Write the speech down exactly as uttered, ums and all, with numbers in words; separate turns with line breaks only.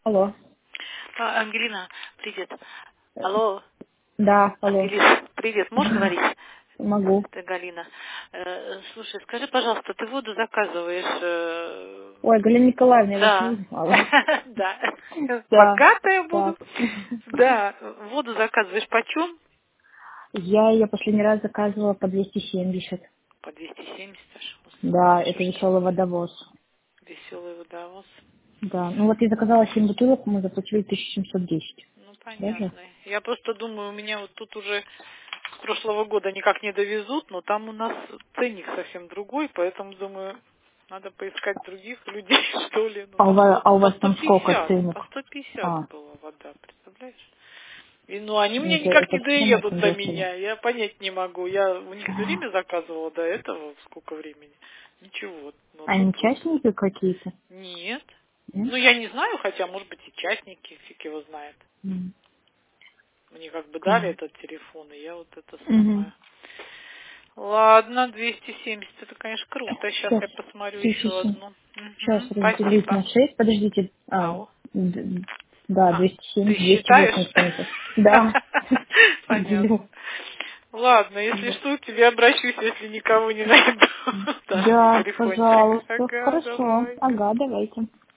Алло.
А, Ангелина, привет. Алло,
Да, алло.
Ангелина, привет. Можешь говорить?
Могу.
Это Галина. Э, слушай, скажи, пожалуйста, ты воду заказываешь? э,
Ой, Галина Николаевна, я вас не
Да.
узнала.
Да.
Да,
Богатая буду.
так.
Да. Воду заказываешь почем?
Я ее последний раз заказывала по двести семьдесят.
По двести семьдесят аж. Господи,
Да,
что
это
ж
веселый
такое?
водовоз.
Веселый водовоз.
Да, ну вот я заказала семь бутылок, мы заплатили тысяча семьсот десять.
Ну,
Даже?
понятно. Я просто думаю, у меня вот тут уже с прошлого года никак не довезут, но там у нас ценник совсем другой, поэтому, думаю, надо поискать других людей, что ли. Ну,
А у
там
вас,
сто,
а у
по
вас
сто
там сколько
пятьдесят,
ценник?
по сто пятьдесят
А,
была вода, представляешь? И, ну, они
ну
мне
это,
никак
это
не
все равно
доедут
очень
до
дешево.
меня, я понять не могу. Я у них все время заказывала до этого, сколько времени. Ничего, но
А
тут
они
вот
частники какие-то?
нет.
Нет?
Ну, я не знаю, хотя, может быть, и частники, фиг его знает.
М,
Мне как бы дали
понятно.
этот телефон, и я вот это
Угу.
самое. Ладно, двести семьдесят, это, конечно, круто. Сейчас
Сейчас,
я посмотрю
сейчас,
еще одну.
сейчас
Мгм,
разделить
спасибо.
на шесть. Подождите. А,
Ау.
д- да,
А,
двести семь,
ты
двести
считаешь?
восемьдесят, конечно. Да.
Понятно.
Делю.
Ладно, если
Да,
что, к тебе обращусь, если никого не найду. Дашь мне
Да,
телефончик.
пожалуйста.
Ага,
Хорошо.
давай.
Ага, давайте.